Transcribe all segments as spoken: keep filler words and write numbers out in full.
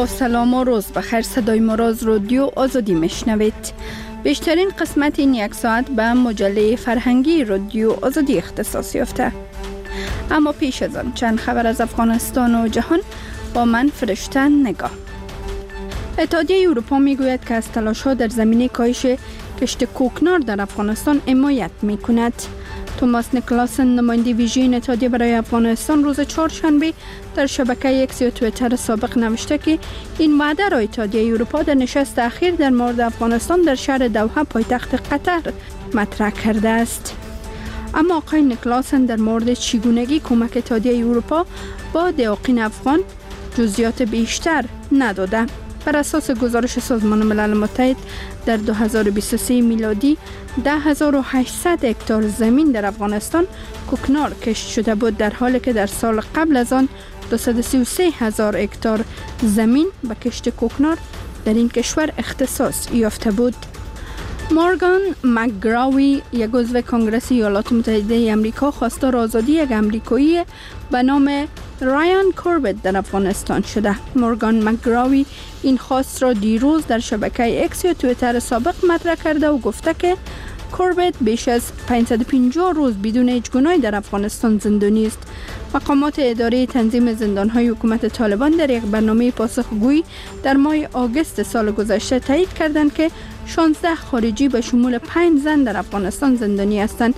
با سلام و روز بخیر. صدای ما را از رادیو آزادی میشنوید. بیشترین قسمت این یک ساعت به مجله فرهنگی رادیو آزادی اختصاص یافته. اما پیش از آن چند خبر از افغانستان و جهان با من فرشته نگاه. اتحادیه اروپا میگوید که از تلاش‌ها در زمینه کاهش کشت کوکنار در افغانستان حمایت میکند. توماس نیکلاسن، نماینده ویژه اتحادیه برای افغانستان، روز چهارشنبه در شبکه اکس یا توییتر سابق نوشته که این وعده را اتحادیه اروپا در نشست اخیر در مورد افغانستان در شهر دوحه پایتخت قطر مطرح کرده است. اما آقای نیکلاسن در مورد چگونگی کمک اتحادیه اروپا با دیاقین افغان جزئیات بیشتر نداده. بر اساس گزارش سازمان ملل متحد در دو هزار و بیست و سه میلادی ده هزار و هشتصد هکتار زمین در افغانستان کوکنار کشت شده بود، در حالی که در سال قبل از آن دویست و سی و سه هزار هکتار زمین به کشت کوکنار در این کشور اختصاص یافته بود. مورگان مکگراوی، یک عضو کنگره ایالات متحده آمریکا، خواستار آزادی یک آمریکایی به نام رایان کوربت در افغانستان شده. مورگان مکگراوی این خواست را دیروز در شبکه اکس یا توییتر سابق مطرح کرده و گفته که کوربت بیش از پانصد و پنجاه روز بدون هیچ گناهی در افغانستان زندانی است. مقامات اداره تنظیم زندان‌های حکومت طالبان در یک برنامه پاسخگویی در ماه آگوست سال گذشته تایید کردند که شانزده خارجی به شمول پنج زن در افغانستان زندانی هستند.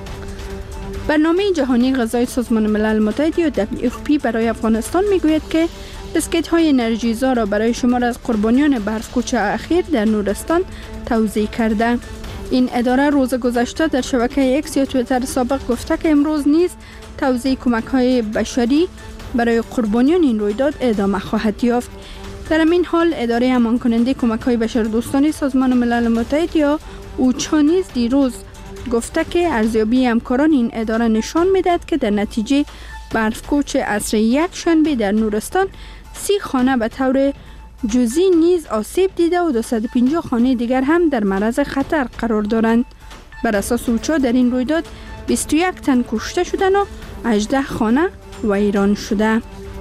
برنامه جهانی غذای سازمان ملل متحد یا دبلیو اف پی برای افغانستان میگوید که بسکیت های انرژیزا را برای شمار از قربانیان برف‌کوچ اخیر در نورستان توزیع کرده. این اداره روز گذشته در شبکه اکس یا توییتر سابق گفته که امروز نیز توزیع کمک های بشری برای قربانیان این رویداد ادامه خواهد یافت. در این حال اداره امان کننده کمک های بشردوستانه سازمان ملل متحد یا اوچا نیز دیروز گفته که ارزیابی همکاران این اداره نشان میدهد که در نتیجه برف‌کوچ عصر یک شنبه در نورستان سی خانه به طور جزئی نیز آسیب دیده و دویست و پنجاه خانه دیگر هم در معرض خطر قرار دارند. بر اساس اوچا در این رویداد بیست و یک تن کشته شدند و هجده خانه ویران شده.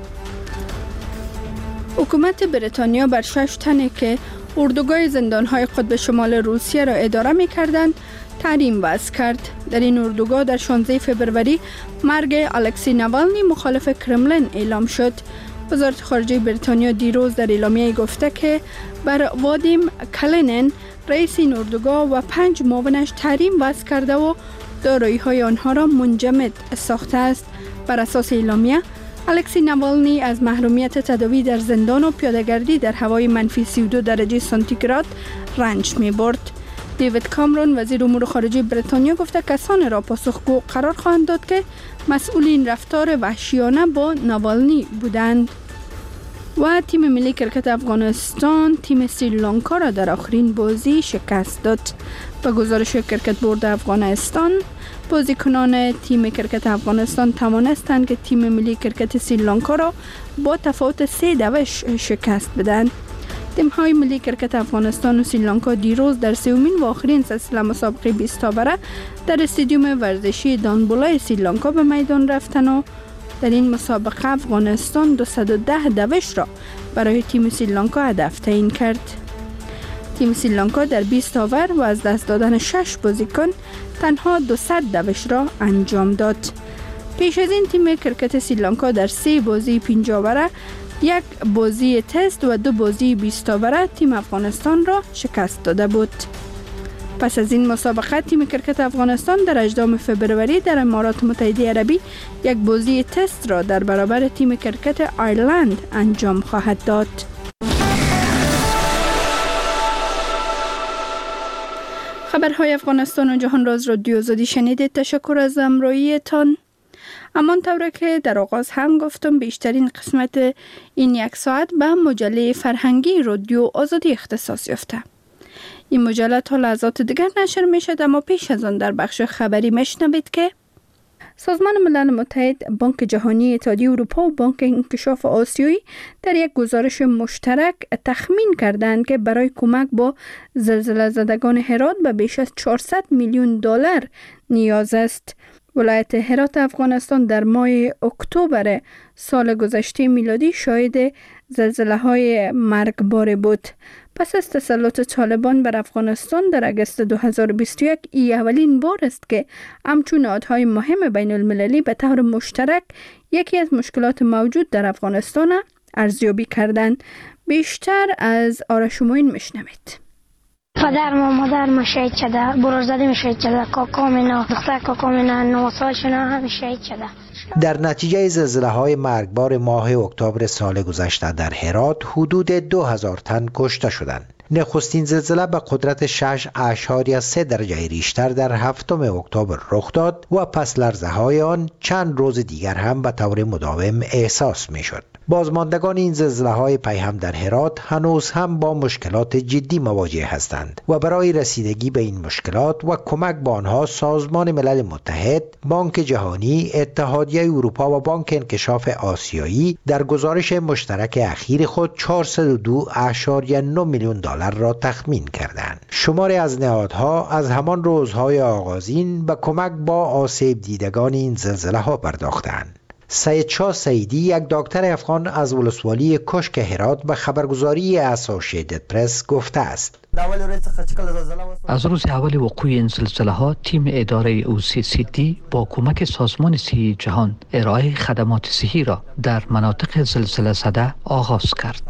حکومت بریتانیا بر شش تنی که اردوگاه زندان‌های قطب شمال روسیه را اداره می‌کردند تحریم وضع کرد. در این اردوگاه در شانزده فوریه مرگ الکسی ناوالنی مخالف کرملین اعلام شد. وزارت خارجه بریتانیا دیروز در اعلامیه گفته که بر وادیم کلینن، رئیس این اردوگاه و پنج معاونش تحریم وضع کرده و دارایی‌های آنها را منجمد ساخته است. بر اساس اعلامیه الکسی ناوالنی از محرومیت تداوی در زندان و پیاده‌گردی در هوای منفی سی و دو درجه سانتیگراد رنج می‌برد. دیوید کامرون، وزیر امور خارجه بریتانیا، گفته کسانی را پاسخگو قرار خواهند داد که مسئولین رفتار وحشیانه با ناوالنی بودند. و تیم ملی کرکت افغانستان تیم سریلانکا را در آخرین بازی شکست داد. به گزارش کرکت بورد افغانستان، بازیکنان تیم کرکت افغانستان توانستند که تیم ملی کرکت سریلانکا را با تفاوت سه دوش شکست بدهند. تیم‌های ملی کرکت افغانستان و سریلانکا دیروز در سومین و آخرین سلسله مسابقه بیست تابره در استادیوم ورزشی دانبولای سریلانکا به میدان رفتند و در این مسابقه افغانستان دویست و ده دوش را برای تیم سریلانکا هدف تعیین کرد. تیم سریلانکا در بیست اوور و از دست دادن شش بازیکن تنها دویست دوش را انجام داد. پیش از این تیم کرکت سریلانکا در سه بازی پنجاه اوره، یک بازی تست و دو بازی بیست اوره تیم افغانستان را شکست داده بود. پس از این مسابقه تیم کرکت افغانستان در هجدهم فوریه در امارات متحده عربی یک بازی تست را در برابر تیم کرکت آیرلند انجام خواهد داد. خبرهای افغانستان و جهان را از رادیو آزادی شنیدید. تشکر از همراهیتان. همان طوره که در آغاز هم گفتم بیشترین قسمت این یک ساعت به مجله فرهنگی رادیو آزادی اختصاص یافته. این مجله تا لحظات دیگر نشر می شد، اما پیش از آن در بخش خبری میشنوید که سازمان ملل متحد، بانک جهانی، اتحادیه اروپا و بانک انکشاف آسیایی در یک گزارش مشترک تخمین کردند که برای کمک با زلزله زدگان هرات به بیش از چهارصد میلیون دلار نیاز است. ولایت هرات افغانستان در ماه اکتبر سال گذشته میلادی شاهد زلزله های مرگبار بود. پس از تسلط طالبان بر افغانستان در اگست دو هزار و بیست و یک ای اولین بار است که همچون نهادهای مهم بین المللی به طور مشترک یکی از مشکلات موجود در افغانستان ارزیابی کردند. بیشتر از آرش موین میشنوید. پدر و مادر ما شهید شده، برادرزاده شهید شده، کاکا مینا، دختر کاکا مینا نه سالشون هم شهید شده. در نتیجه زلزله‌های مرگبار ماه اکتبر سال گذشته در هرات حدود دو هزار تن کشته شدند. نخستین زلزله به قدرت شش اشاریه سه درجه ریشتر در هفتم اکتبر رخ داد و پس لرزه های آن چند روز دیگر هم به طور مداوم احساس می شد. بازماندگان این زلزله های پیهم در هرات هنوز هم با مشکلات جدی مواجه هستند و برای رسیدگی به این مشکلات و کمک به آنها سازمان ملل متحد، بانک جهانی، اتحادیه اروپا و بانک انکشاف آسیایی در گزارش مشترک اخیر خود چهارصد و دو اشاریه نه میلیون دلار را تخمین کردند. شماری از نهادها از همان روزهای آغازین به کمک با آسیب دیدگان این زلزله ها پرداختند. سید شاه سیدی، یک دکتر افغان از ولسوالی کشک هرات، به خبرگزاری اسوسییتد پرس گفته است: از روز اول وقوع این زلزله ها تیم اداره او سی سی دی با کمک سازمان صحی جهان ارائه خدمات صحی را در مناطق زلزله زده آغاز کرد.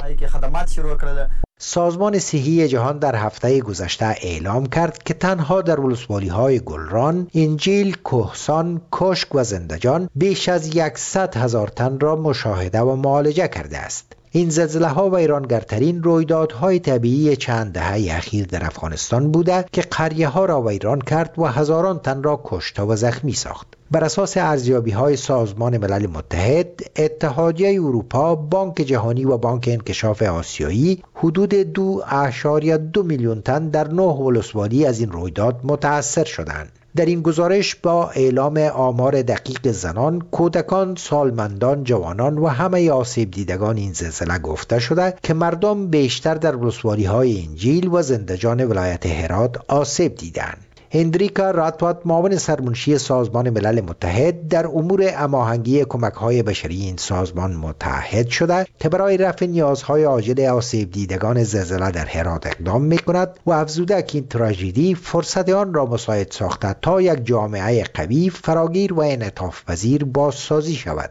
سازمان صحی جهان در هفته گذشته اعلام کرد که تنها در ولسوالی های گلران، انجیل، کهسان، کشک و زندجان بیش از صد هزار تن را مشاهده و معالجه کرده است. این زلزله ها ویرانگرترین رویدادهای طبیعی چند دهه اخیر در افغانستان بوده که قریه ها را ویران کرد و هزاران تن را کشته و زخمی ساخت. بر اساس ارزیابی های سازمان ملل متحد، اتحادیه اروپا، بانک جهانی و بانک انکشاف آسیایی حدود دو اشاریه دو میلیون تن در نه ولسوالی از این رویداد متاثر شدند. در این گزارش با اعلام آمار دقیق زنان، کودکان، سالمندان، جوانان و همه آسیب دیدگان این زلزله گفته شده که مردم بیشتر در ولسوالی های انجیل و زندجان ولایت هرات آسیب دیدند. هندریکا راتوات، معاون سرمنشی سازمان ملل متحد در امور هماهنگی کمک‌های بشری این سازمان، متحد شده که برای رفع نیازهای عاجل آسیب دیدگان زلزله در هرات اقدام می‌کند و افزوده که این تراژدی فرصت آن را مساعد ساخته تا یک جامعه قوی، فراگیر و انعطاف پذیر بازسازی شود.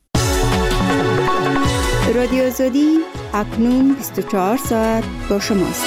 رادیو آزادی اکنون بیست و چهار ساعت با شماست.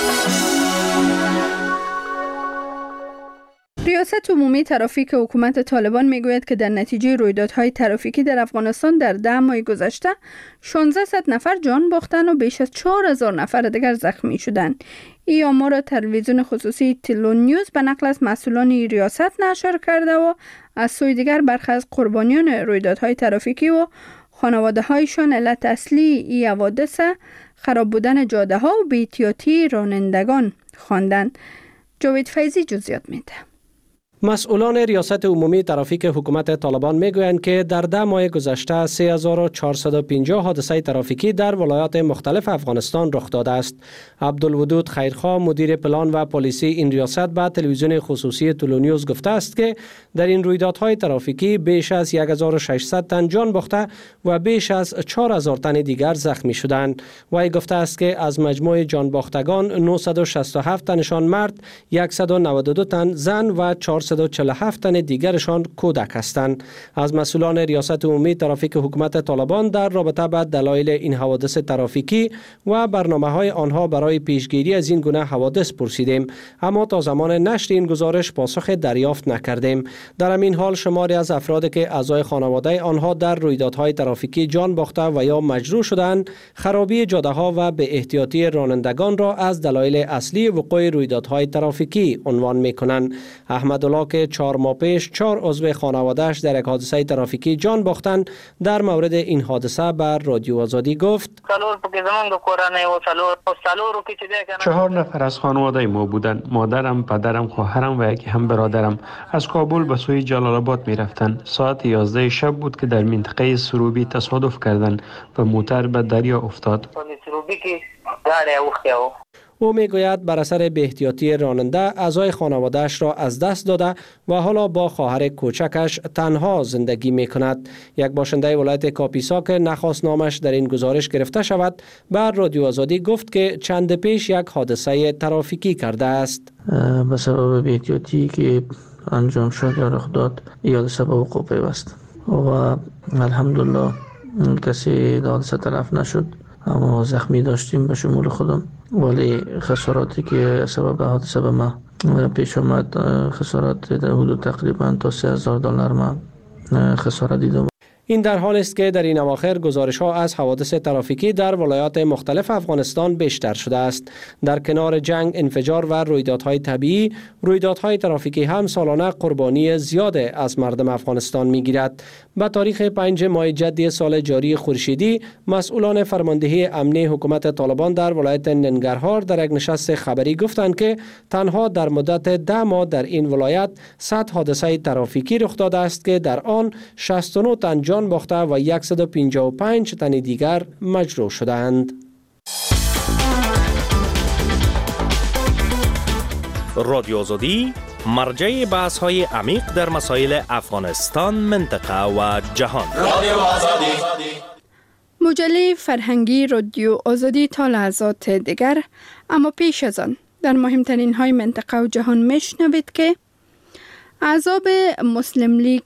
ریاست عمومی ترافیک حکومت طالبان میگوید که در نتیجه رویدادهای ترافیکی در افغانستان در ده ماه گذشته شانزده نفر جان باختند و بیش از چهار هزار نفر دیگر زخمی شدند. این آمار را تلویزیون خصوصی تلون نیوز به نقل از مسئولان ریاست نشر کرده و از سوی دیگر برخی از قربانیان رویدادهای ترافیکی و خانواده هایشان علت اصلی این حوادث خراب بودن جاده ها و بی‌احتیاطی رانندگان خواندند. جاوید فیضی جزئیات میده. مسئولان ریاست عمومی ترافیک حکومت طالبان میگویند که در ده ماه گذشته سه هزار و چهارصد و پنجاه حادثه ترافیکی در ولایات مختلف افغانستان رخ داده است. عبدالودود خیرخواه، مدیر پلان و پلیسی این ریاست، به تلویزیون خصوصی تلونیوز گفته است که در این رویدادهای ترافیکی بیش از یک هزار و ششصد تن جان باخته و بیش از چهار هزار تن دیگر زخمی شدند. وی گفته است که از مجموع جان باختگان نهصد و شصت و هفت تنشان مرد، صد و نود و دو تن زن و چهارصد و چهل و هفت تن دیگرشان کودک هستند. از مسئولان ریاست عمومی ترافیک حکومت طالبان در رابطه با دلایل این حوادث ترافیکی و برنامه‌های آنها برای پیشگیری از این گونه حوادث پرسیدیم، اما تا زمان نشر این گزارش پاسخ دریافت نکردیم. در همین حال شماری از افرادی که اعضای خانواده آنها در رویدادهای ترافیکی جان باخته و یا مجروح شدند، خرابی جاده‌ها و به احتیاطی رانندگان را از دلایل اصلی وقوع رویدادهای ترافیکی عنوان می‌کنند. احمدالله که چهار ماه پیش چهار عضو خانواده‌اش در یک حادثه ترافیکی جان باختند، در مورد این حادثه بر رادیو آزادی گفت: چهار نفر از خانواده ما بودند. مادرم، پدرم، خواهرم و یکی هم برادرم از کابل به سوی جلال آباد می رفتند. ساعت یازده شب بود که در منطقه سروبی تصادف کردند و موتر به دریا افتاد. او میگوید بر اثر بی‌احتیاطی راننده اعضای خانواده‌اش را از دست داده و حالا با خواهر کوچکش تنها زندگی میکند. یک باشنده ولایت کاپیسا که نخواست نامش در این گزارش گرفته شود بر رادیو آزادی گفت که چند پیش یک حادثه ترافیکی کرده است. به سبب بی‌احتیاطی که انجام شد یا رخ داد یا سبب وقوع پیوست و الحمدلله کسی در حادثه تلف نشد، اما زخمی داشتیم به شمول خودم، ولی خساراتی که سبب حادثه به ما پیش آمد خسارات در حدود تقریبا تا سه هزار دلار ما خسارت دیدم. این در حال است که در این اواخر گزارش ها از حوادث ترافیکی در ولایات مختلف افغانستان بیشتر شده است. در کنار جنگ، انفجار و رویدادهای طبیعی، رویدادهای ترافیکی هم سالانه قربانی زیاد از مردم افغانستان می گیرد. به تاریخ پنج ماه جدی سال جاری خورشیدی، مسئولان فرماندهی امنی حکومت طالبان در ولایت ننگرهار در یک نشست خبری گفتند که تنها در مدت ده ماه در این ولایت صد حادثه ترافیکی رخ داده است که در آن شصت و نه تن جان باخته و صد و پنجاه و پنج تن دیگر مجروح شدند. رادیو آزادی مرجع بحث های عمیق در مسائل افغانستان، منطقه و جهان. رادیو آزادی. مجله فرهنگی رادیو آزادی تا لحظات دیگر، اما پیش از آن در مهمترین های منطقه و جهان میشنوید که احزاب مسلم لیگ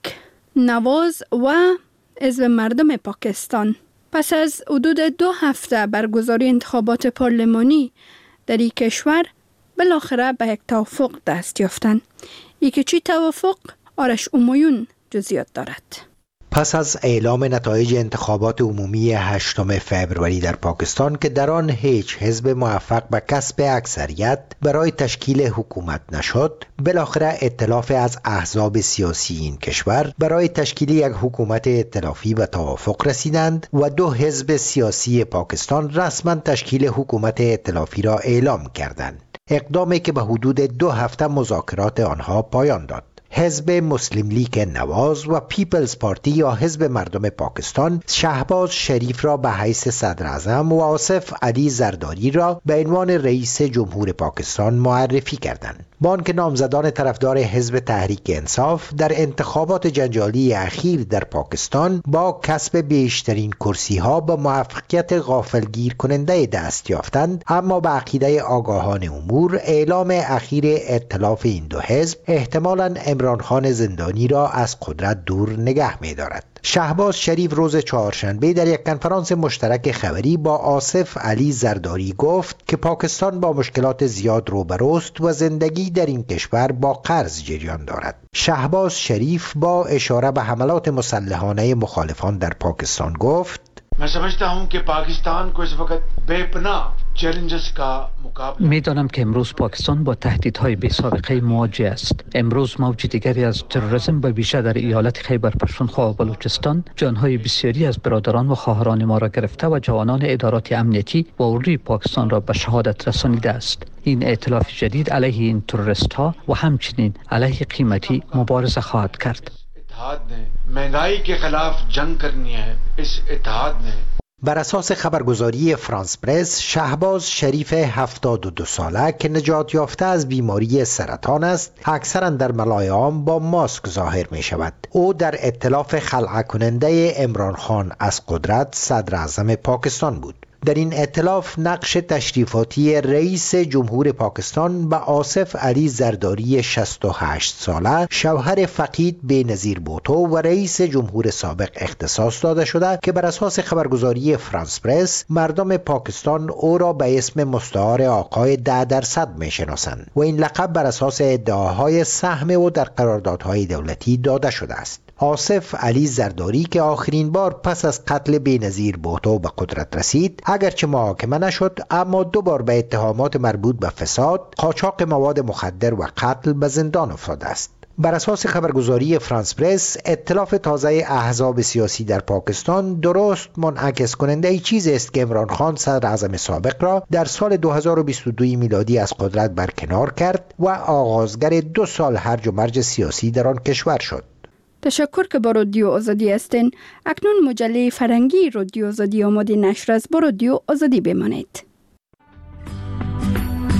نواز و حزب مردم پاکستان پس از حدود دو هفته برگزاری انتخابات پارلمانی در این کشور بالاخره به یک توافق دست یافتند. ای که چی توافق؟ آرش اومایون جزئیات دارد. پس از اعلام نتایج انتخابات عمومی هشتم فوریه در پاکستان که در آن هیچ حزب موفق به کسب اکثریت برای تشکیل حکومت نشد، بالاخره ائتلاف از احزاب سیاسی این کشور برای تشکیل یک حکومت ائتلافی به توافق رسیدند و دو حزب سیاسی پاکستان رسما تشکیل حکومت ائتلافی را اعلام کردند. اقدامی که به حدود دو هفته مذاکرات آنها پایان داد. حزب مسلم لیگ نواز و پیپلز پارتی یا حزب مردم پاکستان شهباز شریف را به حیث صدر اعظم و آصف علی زرداری را به عنوان رئیس جمهور پاکستان معرفی کردند. با آنکه نامزدان طرفدار حزب تحریک انصاف در انتخابات جنجالی اخیر در پاکستان با کسب بیشترین کرسی ها به موفقیت غافلگیر کننده دست یافتند، اما به عقیده آگاهان امور اعلام اخیر ائتلاف این دو حزب احتمالاً عمران خان زندانی را از قدرت دور نگه می دارد. شهباز شریف روز چهارشنبه در یک کنفرانس مشترک خبری با آصف علی زرداری گفت که پاکستان با مشکلات زیاد روبروست و زندگی در این کشور با قرض جریان دارد. شهباز شریف با اشاره به حملات مسلحانه مخالفان در پاکستان گفت: मैं समझता हूं कि पाकिस्तान को इस वक्त बेपनाह चैलेंजेस का मुकाबला می‌دانم که امروز پاکستان با تهدیدهای بی سابقه مواجه است. امروز موج دیگری از تروریسم به ویژه در ایالت خیبر پختونخوا و بلوچستان جانهای بسیاری از برادران و خواهران ما را گرفته و جوانان ادارات امنیتی و عمومی پاکستان را به شهادت رسانیده است. این ائتلاف جدید علیه این تروریست ها و همچنین علیه قیمتی مبارزه خواهد کرد. اتحاد نے महंगाई के खिलाफ जंग करनी है इस اتحاد ने. بر اساس خبرگزاری فرانس پرس، شهباز شریف هفتاد و دو ساله که نجات یافته از بیماری سرطان است، اکثرا در ملای عام با ماسک ظاهر می شود. او در ائتلاف خلع کننده عمران خان از قدرت صدر اعظم پاکستان بود. در این ائتلاف نقش تشریفاتی رئیس جمهور پاکستان به آصف علی زرداری شصت و هشت ساله، شوهر فقید بینظیر بوتو و رئیس جمهور سابق اختصاص داده شده که بر اساس خبرگزاری فرانس پرس مردم پاکستان او را به اسم مستعار آقای ده درصد می شناسند و این لقب بر اساس ادعاهای سهم او در قراردادهای دولتی داده شده است. آصف علی زرداری که آخرین بار پس از قتل بینظیر بوتو به قدرت رسید، اگرچه محاکمه نشد، اما دو بار به اتهامات مربوط به فساد، قاچاق مواد مخدر و قتل به زندان افتاده است. بر اساس خبرگزاری فرانس پرس، ائتلاف تازه احزاب سیاسی در پاکستان درست منعکس کننده ای چیزی است که عمران خان صدر اعظم سابق را در سال دو هزار و بیست و دو میلادی از قدرت برکنار کرد و آغازگر دو سال هرج و مرج سیاسی در آن کشور شد. تشکر که با رادیو آزادی هستین. اکنون مجله فرهنگی رادیو آزادی آماده نشر است. با رادیو آزادی بمانید.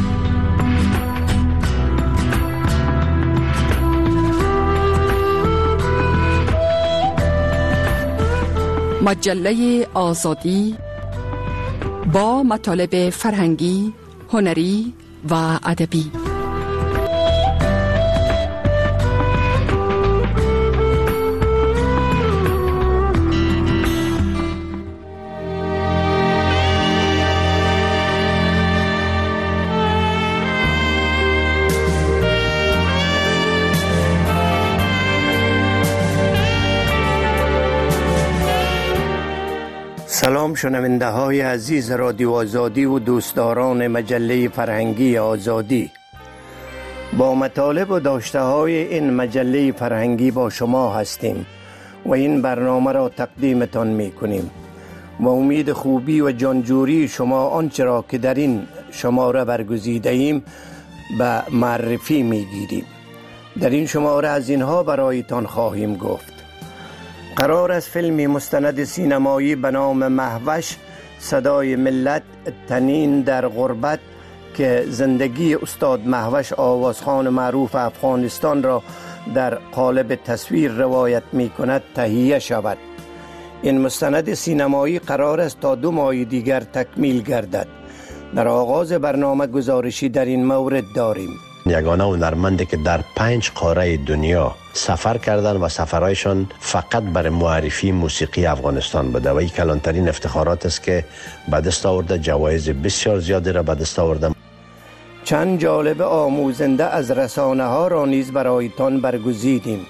مجله آزادی با مطالب فرهنگی، هنری و ادبی. سلام شنونده های عزیز رادیو آزادی و دوستداران مجله فرهنگی آزادی. با مطالب و داشته های این مجله فرهنگی با شما هستیم و این برنامه را تقدیمتان می کنیم و امید خوبی و جانجوری شما آنچه را که در این شماره برگزیده ایم به معرفی می گیریم. در این شماره از اینها برایتان خواهیم گفت: قرار است فیلمی مستند سینمایی به نام مهوش صدای ملت تنین در غربت که زندگی استاد مهوش آوازخوان معروف افغانستان را در قالب تصویر روایت می کند تهیه شود. این مستند سینمایی قرار است تا دو ماه دیگر تکمیل گردد. در آغاز برنامه گزارشی در این مورد داریم. یگانه هنرمندی که در پنج قاره دنیا سفر کردن و سفرهایشان فقط برای معرفی موسیقی افغانستان بوده و این کلانترین افتخارات است که به دست آورده. جوایز بسیار زیادی را به دست آورده. چند جالب آموزنده از رسانه ها را نیز برایتان برگزیدیم.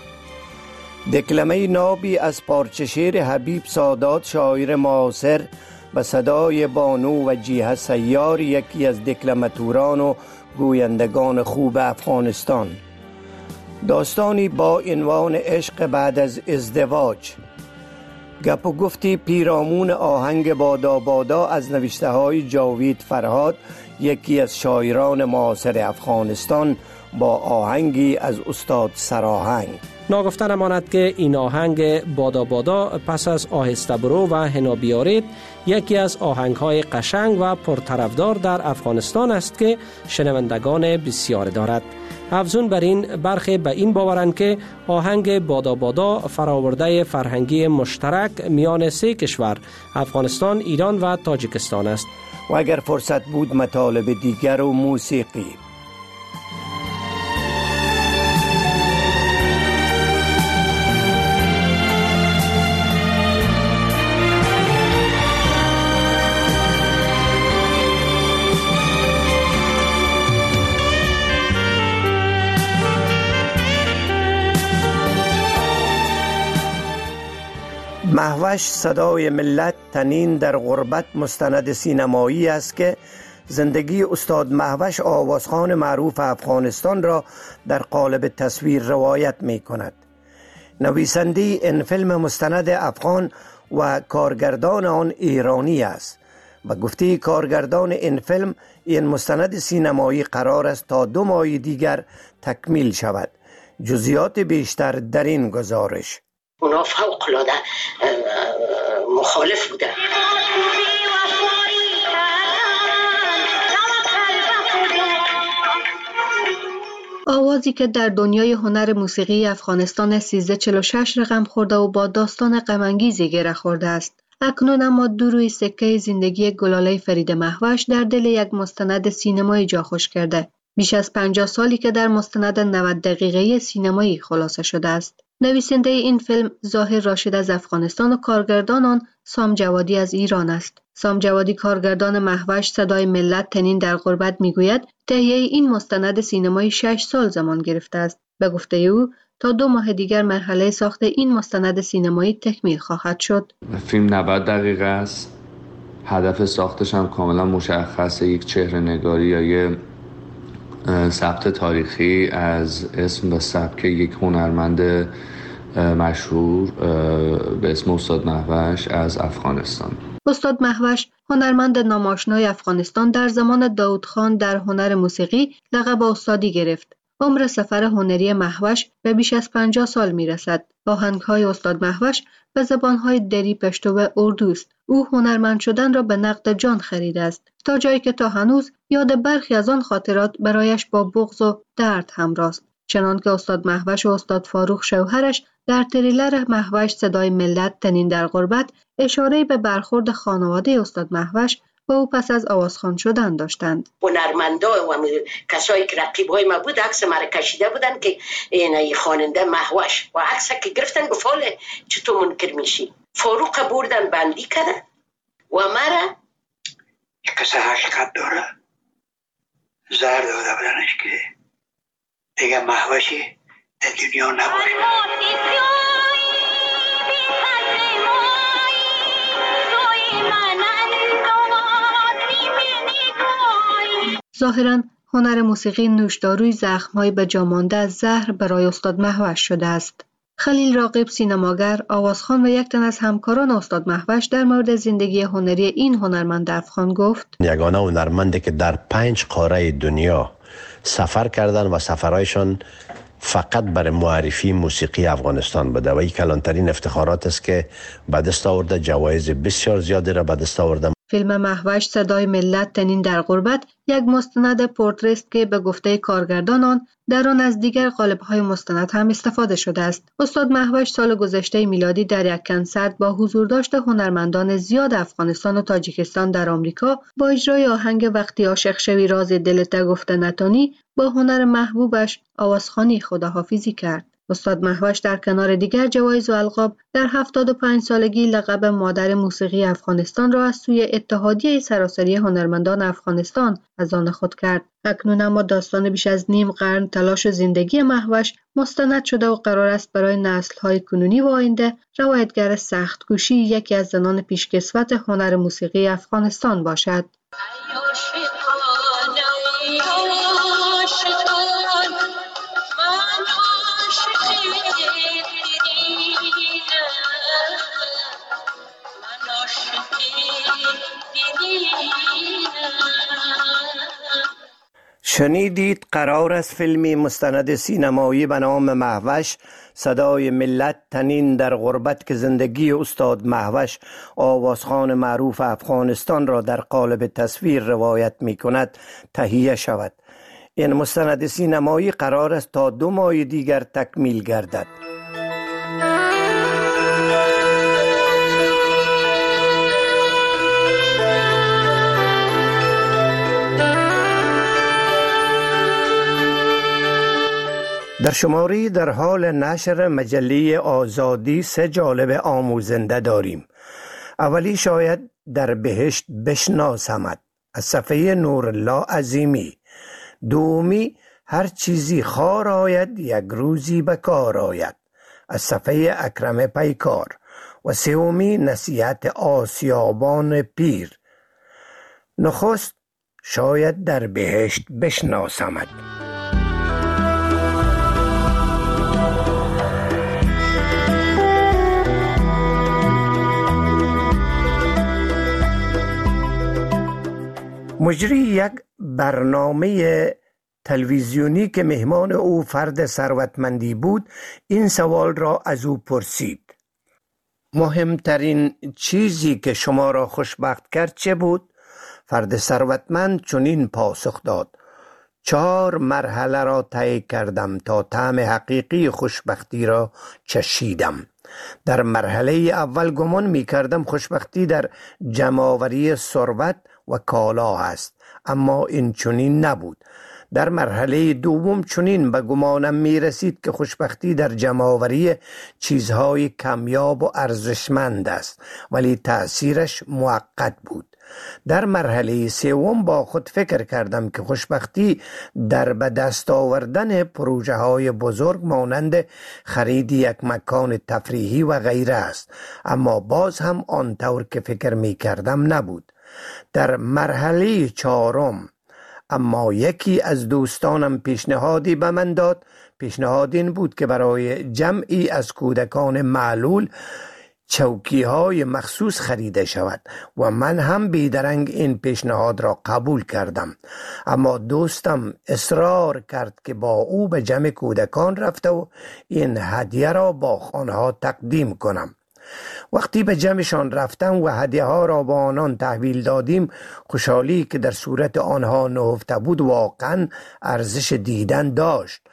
دکلمه نابی از پارچه شعر حبیب سادات شاعر معاصر به صدای بانو و جیه سیار، یکی از دکلماتوران و گویندگان خوب افغانستان. داستانی با عنوان عشق بعد از ازدواج. گپ و گفتی پیرامون آهنگ بادا بادا از نوشته های جاوید فرهاد، یکی از شاعران معاصر افغانستان، با آهنگی از استاد سراهنگ. ناگفته نماند که این آهنگ بادا بادا پس از آهسته برو و حنا بیارید یکی از آهنگ‌های قشنگ و پرطرفدار در افغانستان است که شنوندگان بسیار دارد. افزون بر این برخی به این باورند که آهنگ بادا بادا فراورده فرهنگی مشترک میان سه کشور افغانستان، ایران و تاجیکستان است. و اگر فرصت بود مطالب دیگر و موسیقی. مهوش صدای ملت تنین در غربت مستند سینمایی است که زندگی استاد مهوش آوازخوان معروف افغانستان را در قالب تصویر روایت می کند. نویسنده این فیلم مستند افغان و کارگردان آن ایرانی است. و گفته کارگردان این فیلم، این مستند سینمایی قرار است تا دو ماه دیگر تکمیل شود. جزئیات بیشتر در این گزارش. اونا فوق العاده مخالف بودن. آوازی که در دنیای هنر موسیقی افغانستان سیزده چهل و شش رقم خورده و با داستان غم‌انگیزی گره خورده است. اکنون اما دو روی سکه زندگی گلاله فرید مهوش در دل یک مستند سینمایی جا خوش کرده. بیش از پنجاه سالی که در مستند نود دقیقه‌ای سینمایی خلاصه شده است. نویسنده این فیلم ظاهر راشد از افغانستان و کارگردان آن سام جوادی از ایران است. سام جوادی کارگردان مهوش صدای ملت تنین در غربت میگوید تهیه این مستند سینمایی شش سال زمان گرفته است. به گفته او تا دو ماه دیگر مرحله ساخت این مستند سینمایی تکمیل خواهد شد. فیلم نود دقیقه است. هدف ساختش هم کاملا مشخصه، یک چهره نگاری یا یک ثبت تاریخی از اسم و سبک یک هنرمند مشهور به اسم استاد مهوش از افغانستان. استاد مهوش هنرمند ناماشنای افغانستان در زمان داود خان در هنر موسیقی لقب استادی گرفت. عمر سفر هنری مهوش به بیش از پنجاه سال می رسد. آهنگ‌های استاد مهوش به زبان‌های دری، پشتو و اردو است. او هنرمند شدن را به نقد جان خریده است، تا جایی که تا هنوز یاد برخی از آن خاطرات برایش با بغض و درد همراه است. چنانکه استاد مهوش و استاد فاروق شوهرش در تریلر مهوش صدای ملت تنین در غربت اشاره به برخورد خانواده استاد مهوش با او پس از آوازخوان شدن داشتند. هنرمندا و کسایی که رقیبای ما بود عکس ما کشیده بودن که این خواننده مهوش و عکس که گرفتن گفال چطور منکر میشی. فاروق بردن بندی کردن و مرا یک کسی حقیقت داره زهر داده بودنش که دیگه مهوشی در دنیا نباشه. ظاهراً هنر موسیقی نوشداروی زخم‌های به جا مانده از زهر برای استاد مهوش شده است. خلیل راغب سینماگر، آوازخوان و یک تن از همکاران استاد مهوش در مورد زندگی هنری این هنرمند افغان گفت: یگانه هنرمندی که در پنج قاره دنیا سفر کردن و سفرهایشان فقط برای معرفی موسیقی افغانستان بوده و این کلانترین افتخارات است که به دست آورده. جوایز بسیار زیادی را به دست آورده. فیلم مهوش صدای ملت تنین در غربت یک مستند پورتری است که به گفته کارگردان آن در آن از دیگر قالب‌های مستند هم استفاده شده است. استاد مهوش سال گذشته میلادی در یک کنسرت با حضور داشت هنرمندان زیاد افغانستان و تاجیکستان در آمریکا با اجرای آهنگ وقتی عاشق شوی راز دلت گفته نتانی با هنر محبوبش آوازخوانی خداحافظی کرد. استاد مهوش در کنار دیگر جوایز و القاب در هفتاد و پنج سالگی لقب مادر موسیقی افغانستان را از سوی اتحادیه سراسری هنرمندان افغانستان از آن خود کرد. اکنون اما داستان بیش از نیم قرن تلاش و زندگی مهوش مستند شده و قرار است برای نسل‌های کنونی و آینده روایتگر سخت‌کوشی یکی از زنان پیشکسوت هنر موسیقی افغانستان باشد. شنیدید قرار است فیلمی مستند سینمایی به نام مهوش صدای ملت تنین در غربت که زندگی استاد مهوش آوازخوان معروف افغانستان را در قالب تصویر روایت می کند تهیه شود. این مستند سینمایی قرار است تا دو ماه دیگر تکمیل گردد. در شماری در حال نشر مجله آزادی سه جالب آموزنده داریم. اولی شاید در بهشت بشناسمت از صفحه نورالله عظیمی. دومی هر چیزی خار آید یک روزی به کار آید از صفحه اکرم پیکار و سومی نصیحت آسیابان پیر. نخست شاید در بهشت بشناسمت. مجری یک برنامه تلویزیونی که مهمان او فرد ثروتمندی بود این سوال را از او پرسید: مهمترین چیزی که شما را خوشبخت کرد چه بود؟ فرد ثروتمند چنین پاسخ داد: چهار مرحله را طی کردم تا طعم حقیقی خوشبختی را چشیدم. در مرحله اول گمان می کردم خوشبختی در جمع‌آوری ثروت و کالا است، اما این چنین نبود. در مرحله دوم چنین به گمانم می رسید که خوشبختی در جمع‌آوری چیزهای کمیاب و ارزشمند است، ولی تأثیرش موقت بود. در مرحله سوم با خود فکر کردم که خوشبختی در به دست آوردن پروژه های بزرگ مانند خرید یک مکان تفریحی و غیره است، اما باز هم آنطور که فکر می کردم نبود. در مرحله چهارم اما یکی از دوستانم پیشنهادی به من داد. پیشنهاد این بود که برای جمعی از کودکان معلول چوکی های مخصوص خریده شود و من هم بیدرنگ این پیشنهاد را قبول کردم، اما دوستم اصرار کرد که با او به جمع کودکان رفته و این هدیه را با آنها تقدیم کنم. وقتی به جمعشان رفتم و هدیه ها را با آنان تحویل دادیم، خوشحالی که در صورت آنها نهفته بود واقعا ارزش دیدن داشت.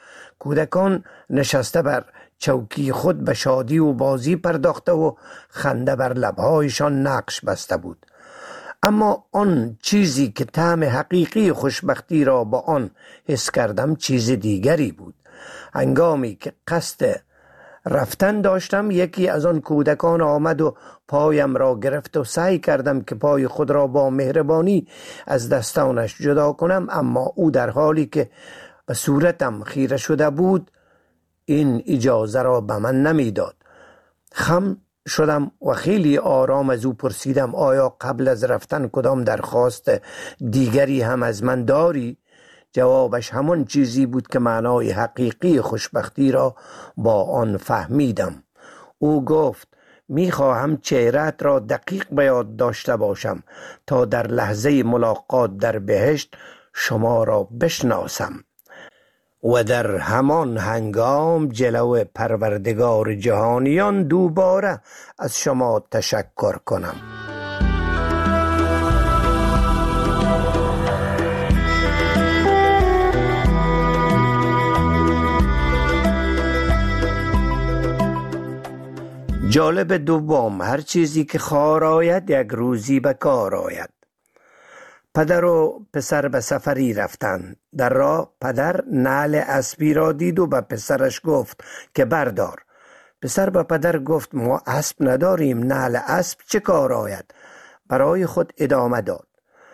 کودکان نشسته بر چوکی خود به شادی و بازی پرداخته و خنده بر لبهایشان نقش بسته بود. اما آن چیزی که طعم حقیقی خوشبختی را با آن حس کردم چیز دیگری بود. هنگامی که قصد رفتن داشتم یکی از آن کودکان آمد و پایم را گرفت و سعی کردم که پای خود را با مهربانی از دستانش جدا کنم، اما او در حالی که به صورتم خیره شده بود این اجازه را به من نمیداد. خم شدم و خیلی آرام از او پرسیدم آیا قبل از رفتن کدام درخواست دیگری هم از من داری؟ جوابش همان چیزی بود که معنای حقیقی خوشبختی را با آن فهمیدم. او گفت میخواهم چهره‌ات را دقیق به یاد داشته باشم تا در لحظه ملاقات در بهشت شما را بشناسم و در همان هنگام جلو پروردگار جهانیان دوباره از شما تشکر کنم. جالب دوم، هر چیزی که خار آید یک روزی به کار آید. پدر و پسر به سفری رفتند. در راه پدر نعل اسبی را دید و به پسرش گفت که بردار. پسر به پدر گفت ما اسب نداریم، نعل اسب چه کار آید؟ برای خود ادامه داد.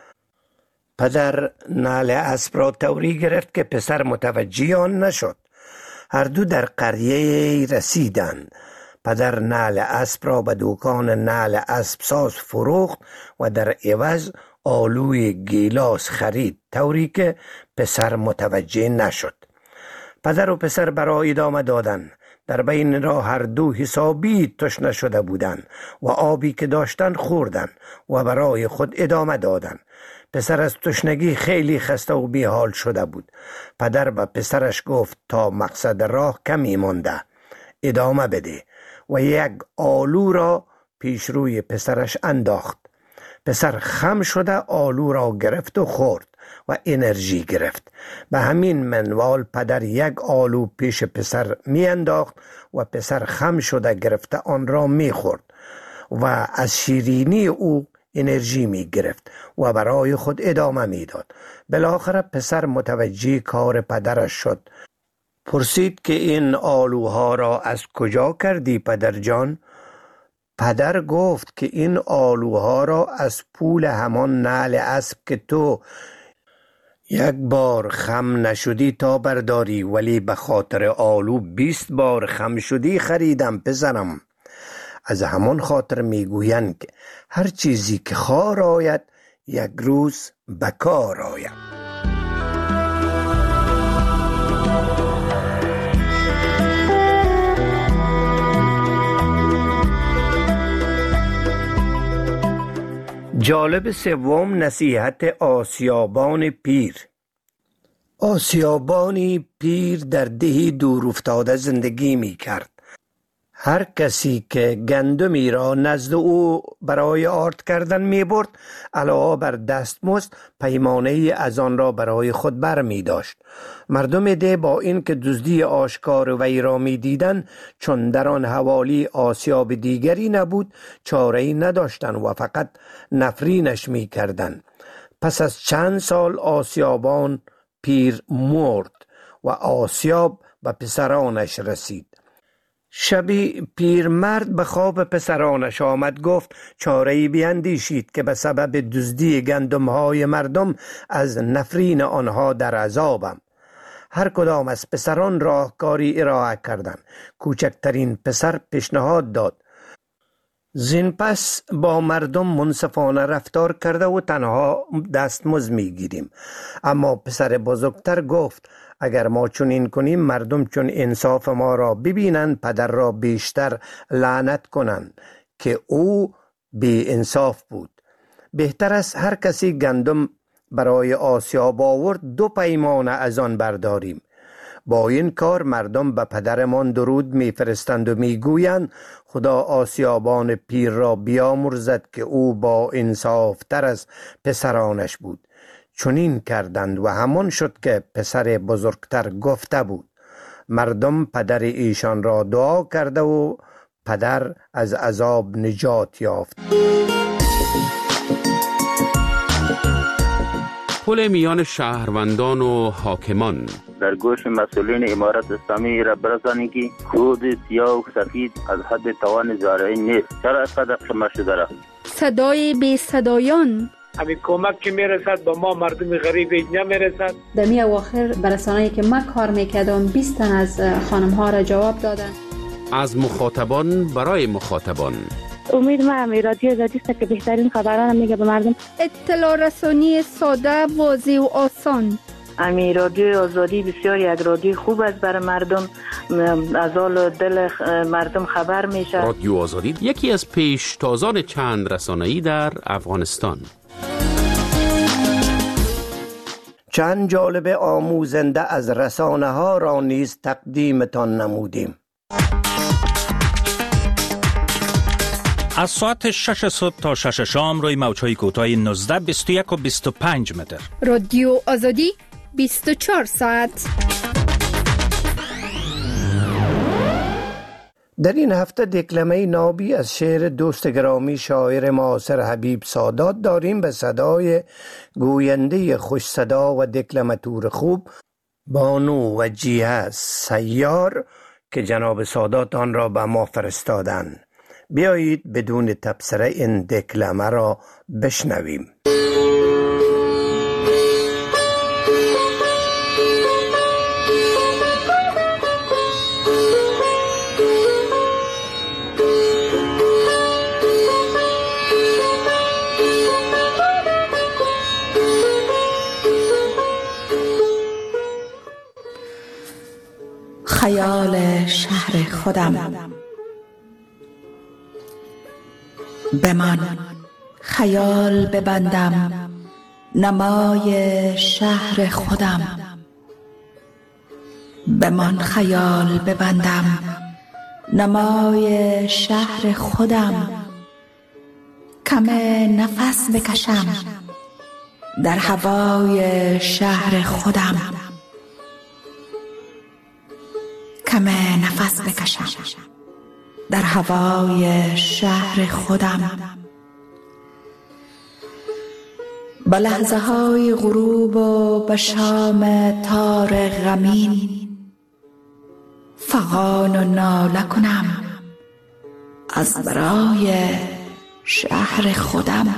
پدر نعل اسب را طوری گرفت که پسر متوجه آن نشد. هر دو در قریه رسیدند. پدر نعل اسب را به دکان نعل اسب ساز فروخت و در عوض آلوی گیلاس خرید، طوری که پسر متوجه نشد. پدر و پسر برای ادامه دادن. در بین راه هر دو حسابی تشنه شده بودند و آبی که داشتن خوردن و برای خود ادامه دادن. پسر از تشنگی خیلی خسته و بیحال شده بود. پدر به پسرش گفت تا مقصد راه کمی مانده، ادامه بده، و یک آلو را پیش روی پسرش انداخت. پسر خم شده آلو را گرفت و خورد و انرژی گرفت. به همین منوال پدر یک آلو پیش پسر می انداخت و پسر خم شده گرفته آن را می خورد و از شیرینی او انرژی می گرفت و برای خود ادامه می داد. بالاخره پسر متوجه کار پدرش شد. پرسید که این آلوها را از کجا کردی پدر جان؟ پدر گفت که این آلوها را از پول همان نعل اسب که تو یک بار خم نشدی تا برداری، ولی به خاطر آلو بیست بار خم شدی خریدم پسرم. از همان خاطر میگویند که هر چیزی که خار آید یک روز به کار آید. جالب سوم، نصیحت آسیابان پیر. آسیابانی پیر در دهی دور افتاده زندگی می کرد. هر کسی که گندمی را نزد او برای آرد کردن می برد، علاوه بر دستمزد پیمانه از آن را برای خود بر می داشت. مردم ده با این که دزدی آشکار وی را می دیدن، چون در آن حوالی آسیاب دیگری نبود، چاره‌ای نداشتند و فقط نفرینش می کردن. پس از چند سال آسیابان پیر مرد و آسیاب به پسرانش رسید. شبی پیرمرد به خواب پسرانش آمد، گفت چاره‌ای بیندیشید که به سبب دزدی گندم‌های مردم از نفرین آنها در عذابم. هر کدام از پسران راهکاری ارائه کردند. کوچکترین پسر پیشنهاد داد زین پس با مردم منصفانه رفتار کرده و تنها دستمزد میگیریم. اما پسر بزرگتر گفت اگر ما چنین کنیم مردم چون انصاف ما را ببینند پدر را بیشتر لعنت کنند که او بی انصاف بود. بهتر است هر کسی گندم برای آسیاب آورد دو پیمانه از آن برداریم. با این کار مردم به پدرمان درود میفرستند و میگویند خدا آسیابان پیر را بیامرزد که او با انصاف تر از پسرانش بود. چنین کردند و همان شد که پسر بزرگتر گفته بود مردم پدر ایشان را دعا کرده و پدر از عذاب نجات یافت. پل میان شهروندان و حاکمان. در گوش مسئولین امارت اسلامی را برسانی که کود سیاه و سفید از حد توان زارعی نیست. چرا اینقدر شما شده را؟ صدای بی صدایان. همین کمک که میرسد با ما مردم غریب نمیرسد. در می اواخر برسانه‌ای که من کار میکردم بیست تن از خانم ها را جواب دادن. از مخاطبان برای مخاطبان. امید ما امی رادیو آزادی است که بهترین خبران میگه به مردم. اطلاع رسانی ساده، واضح و آسان. امی رادیو آزادی بسیار یک رادیو خوب است برای مردم، از حال دل مردم خبر میشه. رادیو آزادی یکی از پیشتازان چند رسانه‌ای در افغانستان. چند جالب آموزنده از رسانه ها را نیز تقدیمتان نمودیم. از ساعت شش صبح تا شش شام روی موج‌های کوتاه نوزده، بیست و یک و بیست و پنج متر. رادیو آزادی بیست و چهار ساعت. در این هفته دکلمه نابی از شعر دوست گرامی شاعر معاصر حبیب سادات داریم به صدای گوینده خوش صدا و دکلماتور خوب بانو وجیه سیار که جناب سادات آن را به ما فرستادند. بیایید بدون تبصره این دکلمه را بشنویم. خیال شهر خودم بمان، خیال ببندم نمای شهر خودم. بمان خیال ببندم نمای شهر خودم. کم نفس بکشم در هوای شهر خودم. کم نفس بکشم در هوای شهر خودم. به لحظه های غروب و به شام تار غمین فغان و ناله کنم از برای شهر خودم.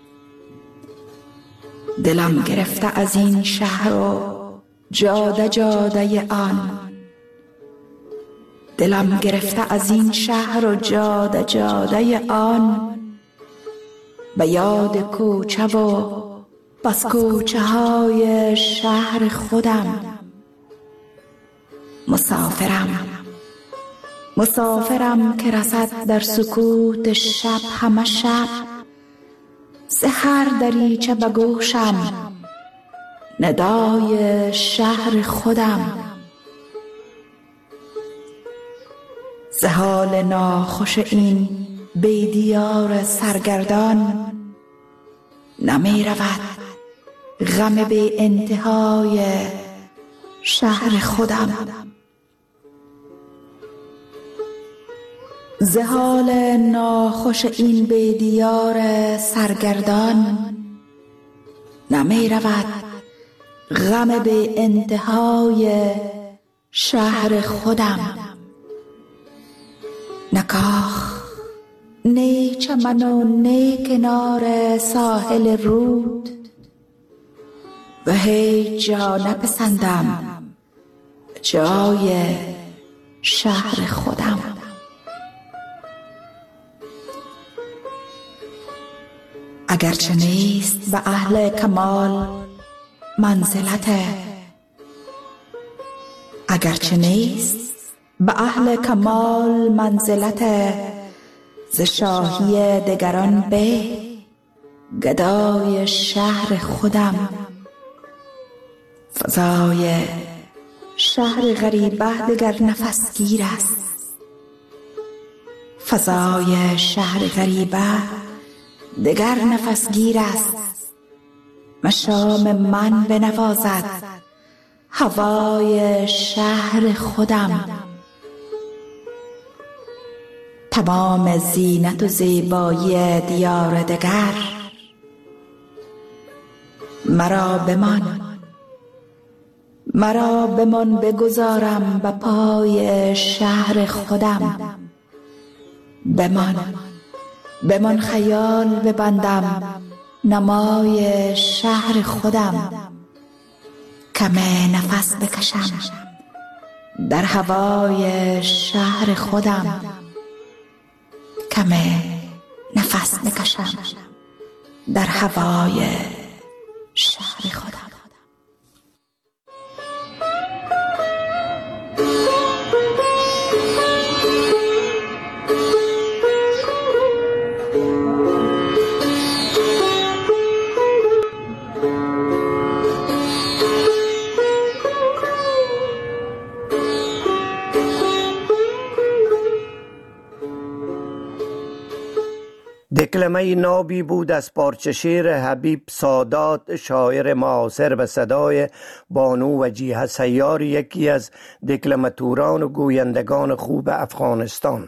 دلم گرفته از این شهر و جاده جاده آن. دلم گرفته از این شهر و جاده جاده آن. به یاد کوچه و بس کوچه های شهر خودم. مسافرم مسافرم که رسد در سکوت شب همه شب. سحر دریچه به گوشم ندای شهر خودم. ز حال ناخوش این بیدیار سرگردان نمی رود غم بی انتهای شهر خودم. ز حال ناخوش این بیدیار سرگردان نمی رود غم بی انتهای شهر خودم. نکاخ نی چمن و نی کنار ساحل رود و هیچ جا نپسندم جای شهر خودم. اگرچه نیست به اهل کمال منزلت، اگرچه نیست به اهل کمال منزلت، ز شاهی دگران به گدای شهر خودم. فضای شهر غریبه دگر نفسگیر است. فضای شهر غریبه دگر نفسگیر است. مشام من بنوازد هوای شهر خودم. تمام زینت و زیبایی دیار دگر مرا بمان، مرا بمان بگذارم به پای شهر خودم. بمان، بمان خیال ببندم نمای شهر خودم. کمه نفس بکشم در هوای شهر خودم. کمه نفس بکشم در هوای شهر خودم. دکلمه نابی بود از پارچه شعر حبیب سادات، شاعر معاصر به صدای بانو وجیه سیار، یکی از دکلماتوران و گویندگان خوب افغانستان.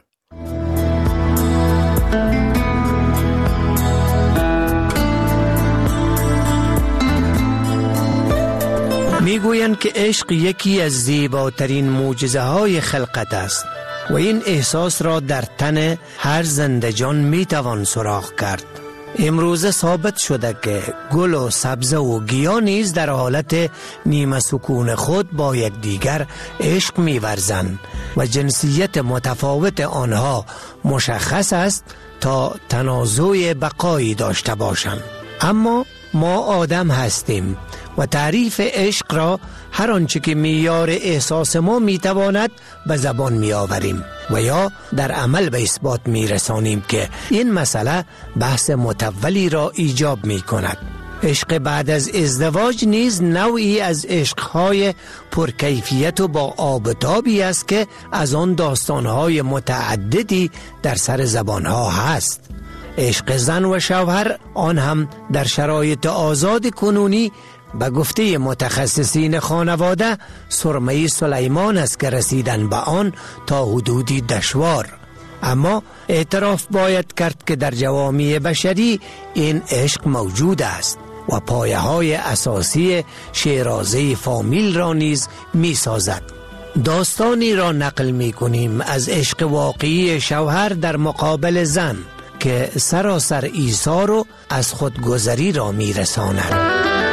میگویند که عشق یکی از زیباترین معجزه های خلقت است و این احساس را در تن هر زنده جان میتوان سراغ کرد. امروزه ثابت شده که گل و سبزه و گیاه نیز در حالت نیمه سکون خود با یکدیگر عشق می‌ورزند و جنسیت متفاوت آنها مشخص است تا تنازع بقایی داشته باشند. اما ما آدم هستیم و تعریف عشق را هر آنچه که معیار احساس ما میتواند به زبان میآوریم و یا در عمل به اثبات میرسانیم که این مسئله بحث متولی را ایجاب میکند. عشق بعد از ازدواج نیز نوعی از عشقهای پرکیفیت و با آبتابی است که از آن داستانهای متعددی در سر زبانها هست. عشق زن و شوهر، آن هم در شرایط آزاد کنونی، به گفته متخصصین خانواده سرمه سلیمان است که رسیدن به آن تا حدودی دشوار. اما اعتراف باید کرد که در جوامع بشری این عشق موجود است و پایه های اساسی شیرازه فامیل را نیز می سازد. داستانی را نقل می کنیم از عشق واقعی شوهر در مقابل زن که سراسر ایثار و از خودگذری را می رساند.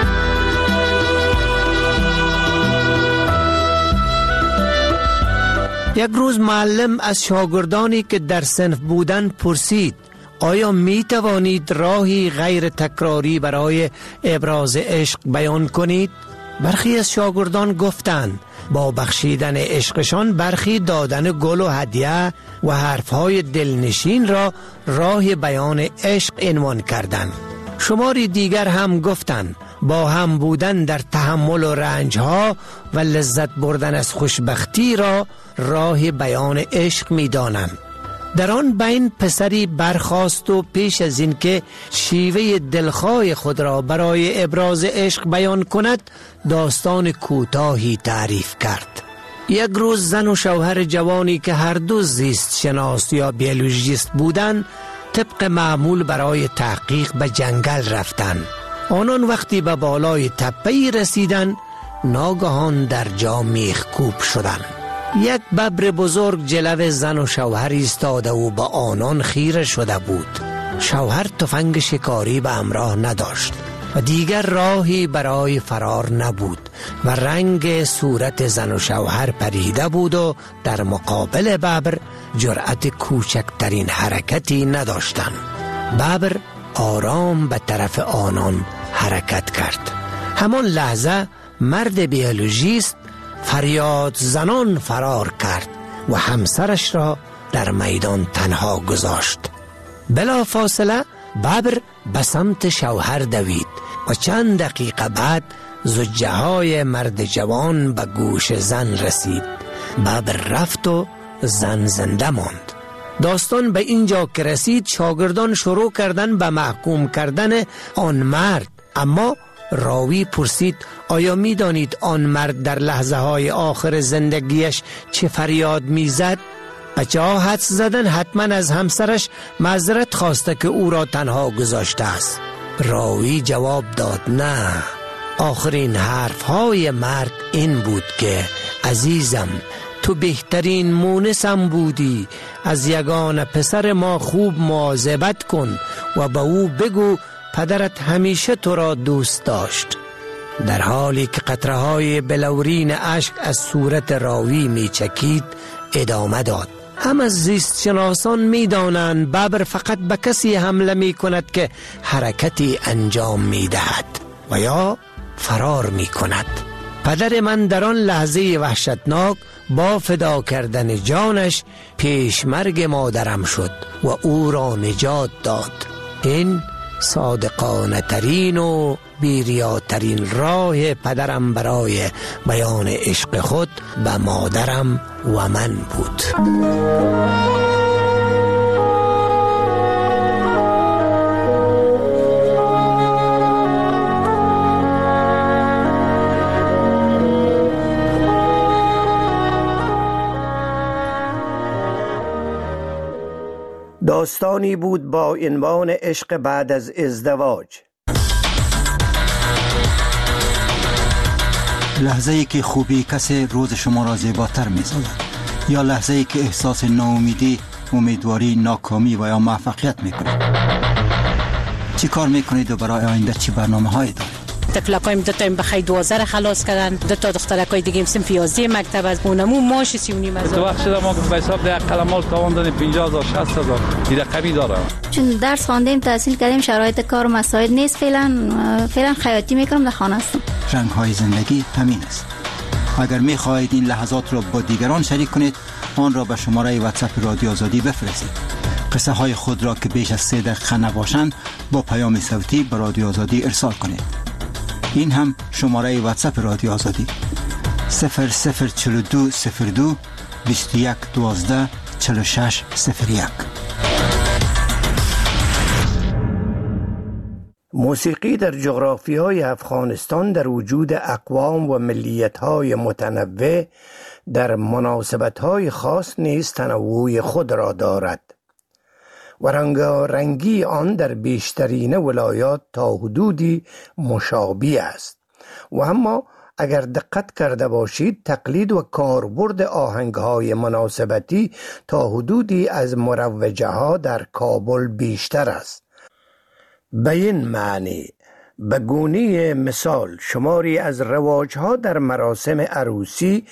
یک روز معلم از شاگردانی که در صنف بودند پرسید: آیا می توانید راهی غیر تکراری برای ابراز عشق بیان کنید؟ برخی از شاگردان گفتند با بخشیدن عشقشان برخی دادن گل و هدیه و حرفهای دلنشین را راه بیان عشق عنوان کردند. شماری دیگر هم گفتند با هم بودن در تحمل و رنجها و لذت بردن از خوشبختی را راه بیان عشق می دانند. در آن بین پسری برخاست و پیش از این که شیوه دلخواه خود را برای ابراز عشق بیان کند داستان کوتاهی تعریف کرد. یک روز زن و شوهر جوانی که هر دو زیست شناس یا بیولوژیست بودند طبق معمول برای تحقیق به جنگل رفتند. آنان وقتی به بالای تپه‌ای رسیدند ناگهان در جا میخکوب شدند. یک ببر بزرگ جلو زن و شوهر ایستاده و با آنان خیره شده بود. شوهر تفنگ شکاری به همراه نداشت و دیگر راهی برای فرار نبود و رنگ صورت زن و شوهر پریده بود و در مقابل ببر جرأت کوچکترین حرکتی نداشتند. ببر آرام به طرف آنان حرکت کرد. همان لحظه مرد بیولوژیست فریاد زنان فرار کرد و همسرش را در میدان تنها گذاشت. بلا فاصله ببر به سمت شوهر دوید و چند دقیقه بعد زجه های مرد جوان به گوش زن رسید. ببر رفت و زن زنده ماند. داستان به اینجا که رسید شاگردان شروع کردن به محکوم کردن آن مرد، اما راوی پرسید آیا می دانید آن مرد در لحظه های آخر زندگیش چه فریاد می زد؟ بچه‌ها حدس زدن حتما از همسرش معذرت خواسته که او را تنها گذاشته است. راوی جواب داد نه. آخرین حرف های مرد این بود که عزیزم تو بهترین مونسم بودی، از یگان پسر ما خوب مواظبت کن و به او بگو پدرت همیشه تو را دوست داشت. در حالی که قطره های بلورین اشک از صورت راوی می چکید ادامه داد هم از زیست شناسان می دانند ببر فقط به کسی حمله می کند که حرکتی انجام می دهد و یا فرار می کند. پدر من در آن لحظه وحشتناک با فدا کردن جانش پیش مرگ مادرم شد و او را نجات داد. این صادقانه ترین و بیریاترین راه پدرم برای بیان عشق خود به مادرم و من بود. داستانی بود با عنوان عشق بعد از ازدواج. لحظه ای که خوبی کسی روز شما را زیباتر می سازد، یا لحظه ای که احساس ناامیدی، امیدواری، ناکامی و یا موفقیت می کنید. چی کار می کنید و برای آینده چی برنامه هایی دارید؟ تفلقایم دو تا بخای دوازده را خلاص کردن، دو تا دخترکای دیگه هم صنف یازده مکتب از اونمو ماش سی و نیم هزار. تو وقت شده ما به حساب ده قلمال تاوان دادیم پنجاه هزار شصت هزار این رقمی داره. چون درس خواندیم تحصیل کردیم شرایط کار و مساعد نیست، فعلا فعلا خیاطی میکنم، در خانه هستم. رنگ های زندگی همین است. اگر می خواهید این لحظات را با دیگران شریک کنید آن را به شماره واتساپ رادیو آزادی بفرستید. قصه های خود را که بیش از سه دقیقه نباشند با پیام صوتی به رادیو آزادی ارسال کنید. این هم شماره واتساپ رادیو آزادی صفر صفر چهل و دو صفر دو بیست و یک دوازده چهل و شش صفر یک. موسیقی در جغرافیای افغانستان در وجود اقوام و ملیت‌های متنوع در مناسبت‌های خاص نیز تنوع خود را دارد و رنگارنگی آن در بیشترین ولایات تا حدودی مشابه است. و اما اگر دقت کرده باشید تقلید و کاربرد آهنگ‌های مناسبتی تا حدودی از مروجه ها در کابل بیشتر است. به این معنی به گونه مثال شماری از رواج‌ها در مراسم عروسی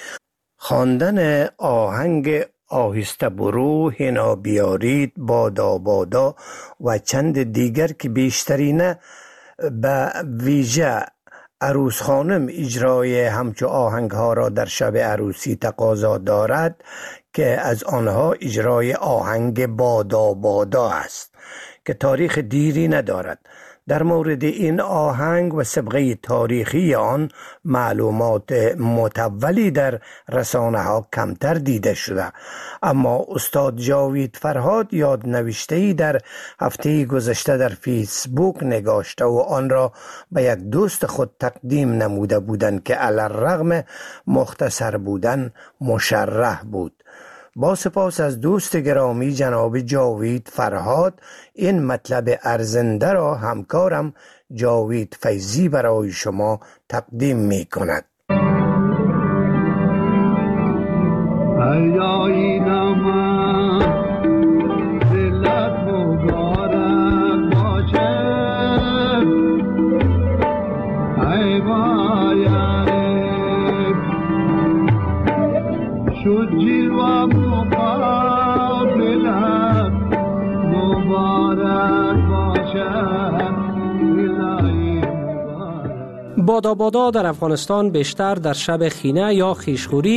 خواندن آهنگ آهسته برو، هنا بیارید، بادا بادا و چند دیگر که بیشترین به ویژه عروس خانم اجرای همچو آهنگ ها را در شب عروسی تقاضا دارد که از آنها اجرای آهنگ بادا بادا است که تاریخ دیری ندارد. در مورد این آهنگ و سابقه تاریخی آن معلومات متولی در رسانه ها کمتر دیده شده، اما استاد جاوید فرهاد یاد نوشته‌ای در هفته گذشته در فیسبوک نگاشته و آن را به یک دوست خود تقدیم نموده بودند که علی الرغم مختصر بودن مشرح بود. با سپاس از دوست گرامی جناب جاوید فرهاد، این مطلب ارزنده را همکارم جاوید فیضی برای شما تقدیم می کند. بادا بادا در افغانستان بیشتر در شب خینه یا خیشخوری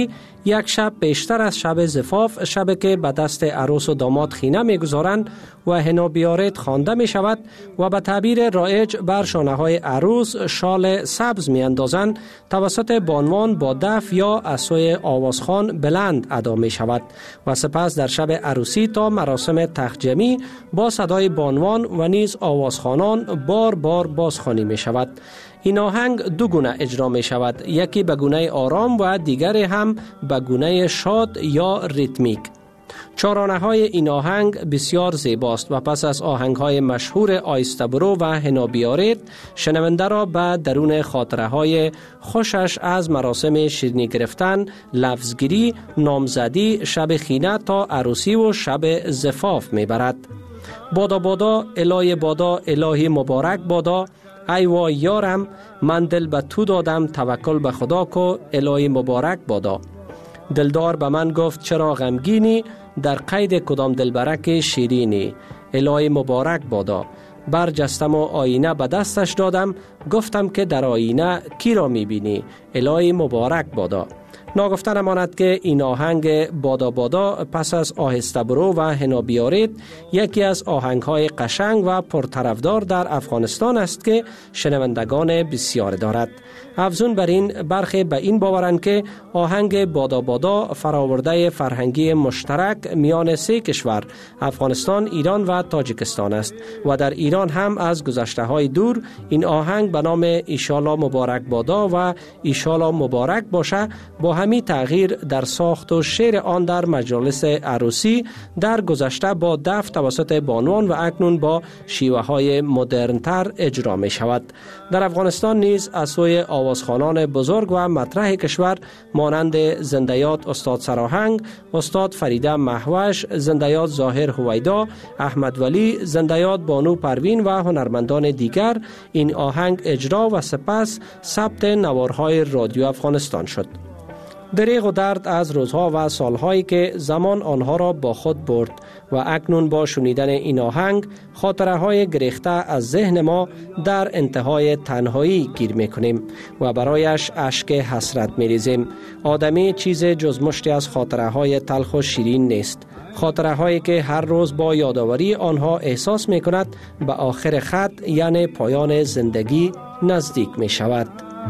یک شب بیشتر از شب زفاف، شب که به دست عروس و داماد خینه میگذارند و حنا بیارید خوانده می شود و به تعبیر رایج بر شانه های عروس شال سبز می اندازند، توسط بانوان با دف یا عصای آوازخوان بلند ادا می شود و سپس در شب عروسی تا مراسم تخجمی با صدای بانوان و نیز آوازخوانان بار بار بازخوانی می شود. این آهنگ دو گونه اجرا می شود، یکی به گونه آرام و دیگری هم به گونه شاد یا ریتمیک. چارانه های این آهنگ بسیار زیباست و پس از آهنگ های مشهور آیسته برو و حنا بیارید، شنونده را به درون خاطره های خوشش از مراسم شیرینی گرفتن، لفظگیری، نامزدی، شب خینه تا عروسی و شب زفاف می برد. بادا بادا الهی بادا الهی مبارک بادا، ای وای یارم من دل به تو دادم، توکل به خدا کو الهی مبارک بادا. دلدار به من گفت چرا غمگینی، در قید کدام دلبرک شیرینی، الهی مبارک بادا. برجستم و آینه به دستش دادم، گفتم که در آینه کی را میبینی، الهی مبارک بادا. ناگفته نماند که این آهنگ بادا بادا پس از آهسته برو و حنا بیارید یکی از آهنگ های قشنگ و پرطرفدار در افغانستان است که شنوندگان بسیار دارد. افزون بر این برخی به این باورند که آهنگ بادا بادا فراورده فرهنگی مشترک میان سه کشور افغانستان، ایران و تاجیکستان است و در ایران هم از گذشته های دور این آهنگ به نام ایشالا مبارک بادا و ایشالا مبارک باشه با همی تغییر در ساخت و شعر آن در مجالس عروسی در گذشته با دف توسط بانوان و اکنون با شیوه های مدرن تر اجرا می شود. در افغانستان نیز از سوی آوازخوانان بزرگ و مطرح کشور مانند زندیات استاد سراهنگ، استاد فریده مهوش، زندیات ظاهر هویدا، احمد ولی، زندیات بانو پروین و هنرمندان دیگر این آهنگ اجرا و سپس ثبت نوارهای رادیو افغانستان شد. دریغ و درد از روزها و سالهایی که زمان آنها را با خود برد و اکنون با شنیدن این آهنگ خاطره های گریخته از ذهن ما در انتهای تنهایی گیر میکنیم و برایش اشک حسرت میریزیم. آدمی چیز جز مشتی از خاطره های تلخ و شیرین نیست، خاطره هایی که هر روز با یادآوری آنها احساس می کند به آخر خط یعنی پایان زندگی نزدیک می شود.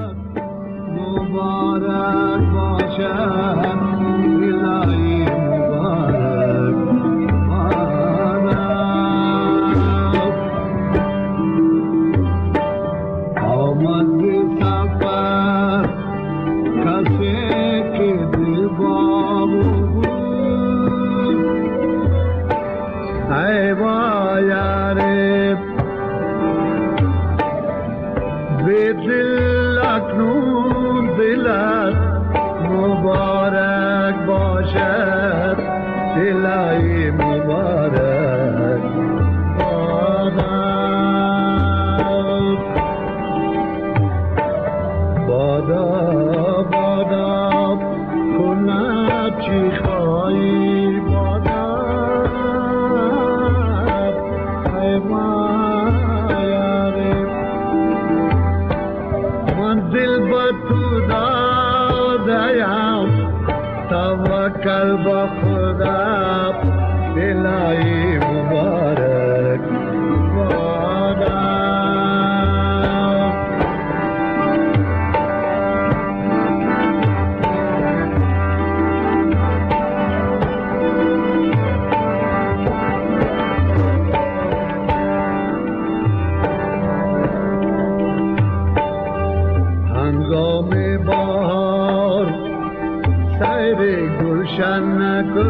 مبارک باشد الهی مبارک آمد به سفر کسی که دل بابو بود ای وایاره به دل اکنون دلت مبارک باشد الهی مبارک بادا بادا کند چی خواهی بادا ای مایاره من دل با تو دادیم توکل با خدا الهی مبارک بادا هنگام بهار سیر گلشن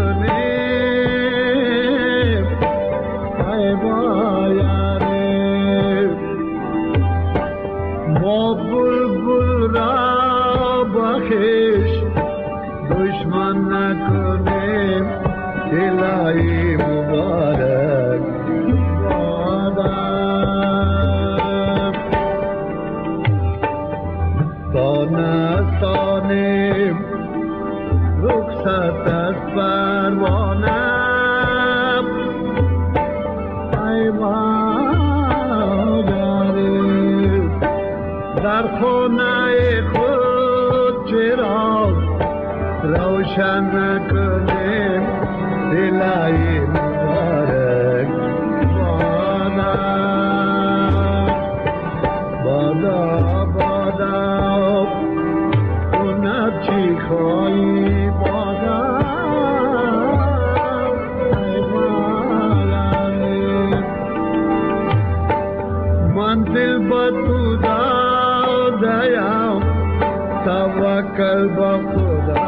به تو دادیم توکل به خدا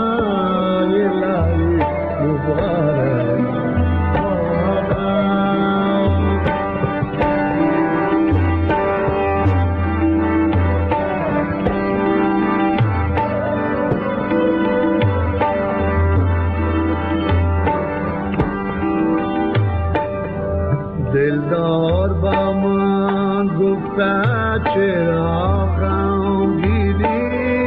الهی مبارک دلدار با من گفته چرا غمگینی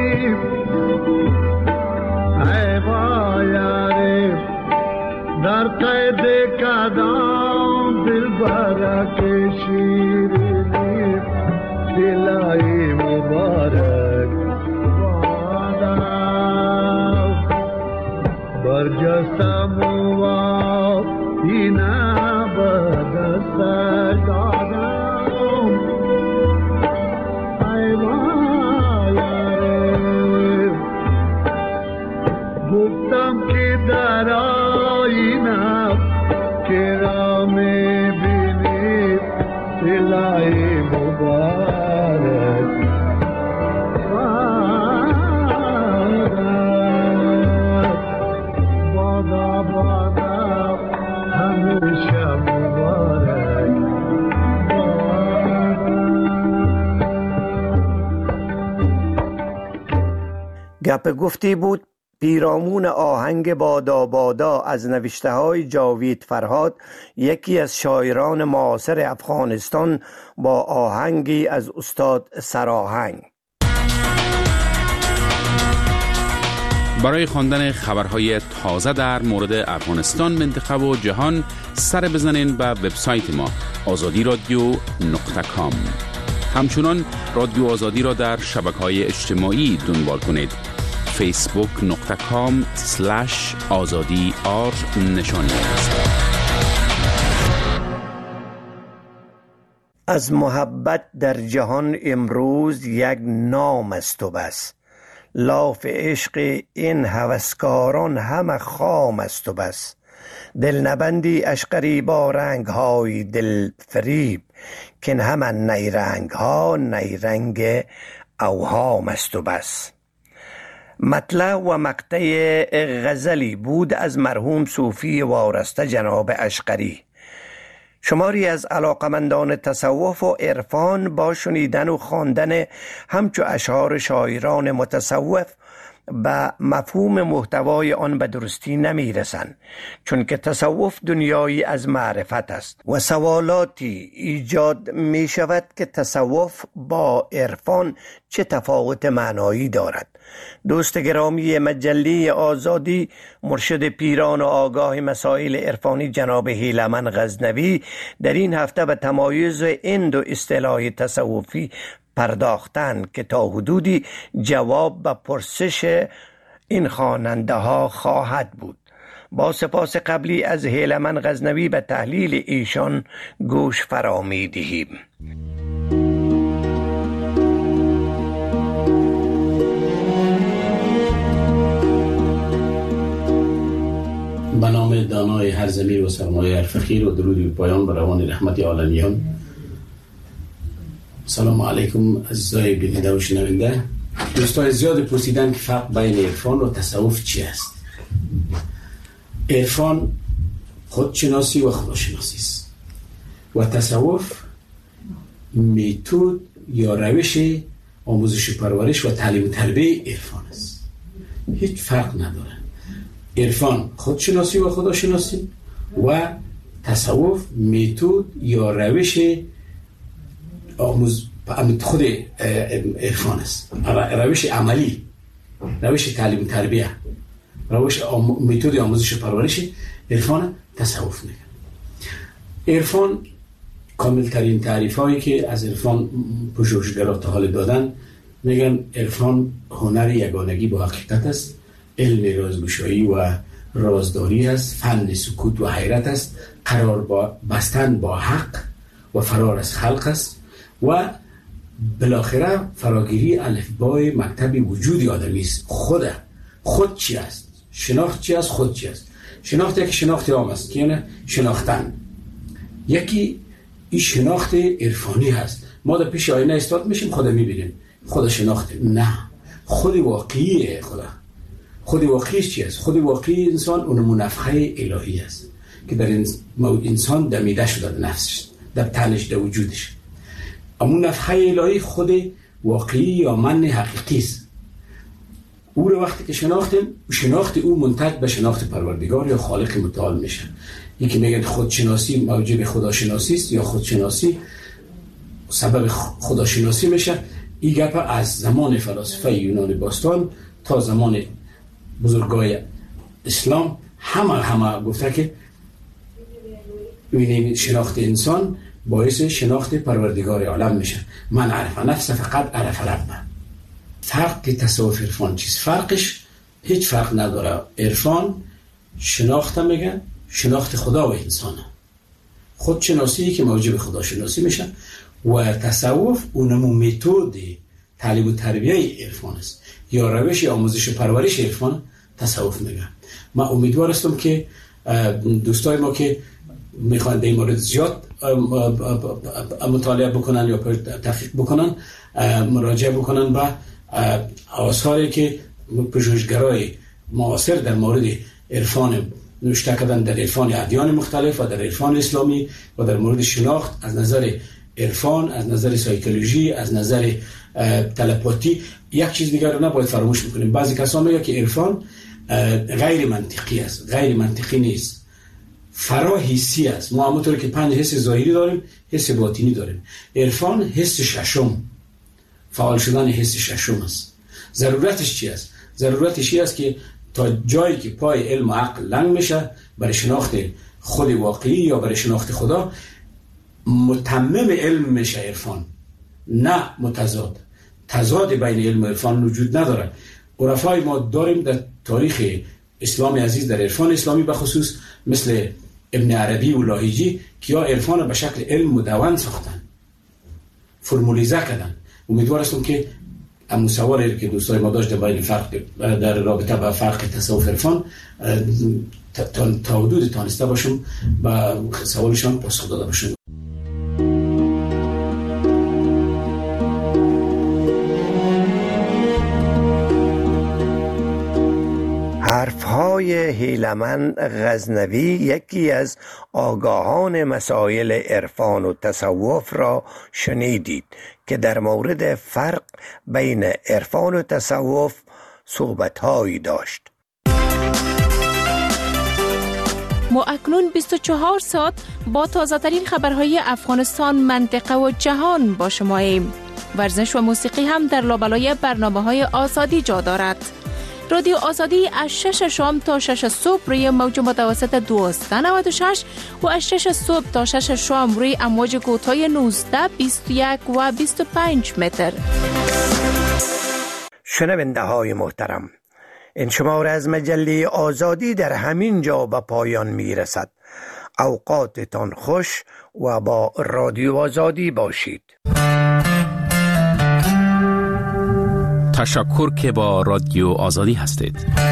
ای وای در قید کدام دلبر شیرینی الهی مبارک برجستم و اینا بدست دادم ای وای گفتم که در آینه چرا میبینی الهی مبارک بادا بادا همیشه مبارک گپ گفتی بود پیرامون آهنگ بادا بادا از نوشته های جاوید فرهاد، یکی از شاعران معاصر افغانستان، با آهنگی از استاد سراهنگ. برای خواندن خبرهای تازه در مورد افغانستان، منطقه و جهان سر بزنین به وبسایت ما آزادی رادیو نقطه کام. همچنان رادیو آزادی را در شبکه‌های اجتماعی دنبال کنید. فیسبوک نقطه کام سلش آزادی آر نشانی است. از محبت در جهان امروز یک نام است و بس، لاف عشق این هوسکاران همه خام است و بس. دل نبندی اشقری با رنگ های دل فریب، که همه نیرنگ ها نیرنگ اوهام است و بس. مطلع و مقطع غزلی بود از مرحوم صوفی وارسته جناب اشقری. شماری از علاقمندان تصوف و عرفان با شنیدن و خواندن همچو اشعار شاعران متصوف به مفهوم محتوای آن به درستی نمی رسند، چون که تصوف دنیایی از معرفت است و سوالاتی ایجاد می شود که تصوف با عرفان چه تفاوت معنایی دارد. دوست گرامی مجله آزادی، مرشد پیران و آگاه مسائل عرفانی جناب هیلمن غزنوی در این هفته به تمایز این دو اصطلاح تصوفی پرداختن که تا حدودی جواب به پرسش این خواننده ها خواهد بود. با سپاس قبلی از هیلمن غزنوی به تحلیل ایشان گوش فرا می دهیم. به نام دانای هر ضمیر و سرمایه هر فقیر و درودی به پایان به روان رحمت عالمیان. سلام علیکم عزیزای بیننده و شنونده. دوستای زیاد پرسیدن که فرق بین عرفان و تصوف چی است. عرفان خودشناسی و خداشناسی است و تصوف میتود یا روش آموزش پرورش و تعلیم و تربیه عرفان است. هیچ فرق نداره. عرفان خودشناسی و خداشناسی و تصوف میتود یا روش آموز خود عرفان است، روش عملی، روش تعلیم تربیه، روش آم... متد آموزش پرورش عرفان تصوف میگن. عرفان کامل ترین تعریف هایی که از عرفان پژوهشگران تا حال دادن میگن عرفان هنر یگانگی با حقیقت است، علم رازگشایی و رازداری است، فن سکوت و حیرت است، قرار با بستن با حق و فرار از خلق است و بالاخره فراگیری الفبای مکتب وجودی آدمی است. خود خود چی است؟ شناخت چی است؟ خود چی است؟ شناخت یک شناخت عام است که یعنی شناختن. یکی این شناخت عرفانی هست ما در پیش آینه استاد میشیم، خدا میبینیم، خدا شناختیم. نه، خود واقعیه خدا. خود واقعیش چی است؟ خود واقعی انسان اون نفخه الهی است که در انسان دمیده شده، در نفسش، در تنش، در وجودش. اما نفخه الهی خود واقعی یا من حقیقی است. او رو وقتی که شناختیم، شناخت او منتج به شناخت پروردگار یا خالق متعال میشه. یکی میگن خودشناسی موجب خداشناسی است یا خودشناسی سبب خداشناسی میشه. این گپ از زمان فلاسفه یونان باستان تا زمان بزرگای اسلام همه همه گفته که ببینیم شناخت انسان باعث شناخت پروردگار عالم میشه. من عرف نفس فقط عرف ربه. فرق که تصوف عرفان چیست؟ فرقش هیچ فرق نداره. عرفان شناخت میگه، شناخت خدا و انسانه. خودشناسی که موجب خداشناسی میشه و تصوف اونمو متد تعلیم و تربیه عرفان است یا روش آموزش و پرورش عرفان تصوف میگه. من امیدوار هستم که دوستای ما که میخوان در این مورد زیاد مطالعه بکنن یا تحقیق بکنن، مراجعه بکنن به آثاری که پژوهشگرای معاصر در مورد عرفان نوشته کردن، در عرفان ادیان مختلف و در عرفان اسلامی و در مورد شناخت از نظر عرفان، از نظر سایکولوژی، از نظر تلپاتی. یک چیز دیگر رو نباید فراموش بکنیم. بعضی کسان میگن که عرفان غیر منطقی است. غیر منطقی نیست، فرا حسی است. ما همونطور که پنج حس ظاهری داریم، حس باطنی داریم. عرفان حس ششم، فعال شدن حس ششم است. ضرورتش چی است؟ ضرورتش این است که تا جایی که پای علم و عقل لنگ میشه برای شناخت خود واقعی یا برای شناخت خدا، متمم علم میشه عرفان، نه متضاد. تضاد بین علم و عرفان وجود نداره. عرفای ما داریم در تاریخ اسلام عزیز، در عرفان اسلامی به خصوص، مثل ابن عربی و لاهیجی که یا عرفان به شکل علم مدون ساختن، فرمولیزه کردن. امیدوار هستم که اما سوالی که دوستای ما داشت در فرق در رابطه با فرق تصوف عرفان تا, تا حدود تانسته باشم با سوالشان پاسخ داده باشم. حرفهای هیلمن غزنوی یکی از آگاهان مسائل عرفان و تصوف را شنیدید که در مورد فرق بین عرفان و تصوف صحبت‌هایی داشت. ما اکنون بیست و چهار ساعت با تازه‌ترین خبرهای افغانستان، منطقه و جهان با شماییم. ورزش و موسیقی هم در لابلای برنامه‌های آزادی جا دارد. رادیو آزادی از شش شام تا شش صبح روی موج متوسط دویست و نود و شش و از شش صبح تا شش شام روی امواج کوتاه نوزده، بیست و یک و بیست و پنج متر. شنونده های محترم، این شماره از مجله آزادی در همین جا به پایان می رسد. اوقاتتان خوش و با رادیو آزادی باشید. تشکر که با رادیو آزادی هستید.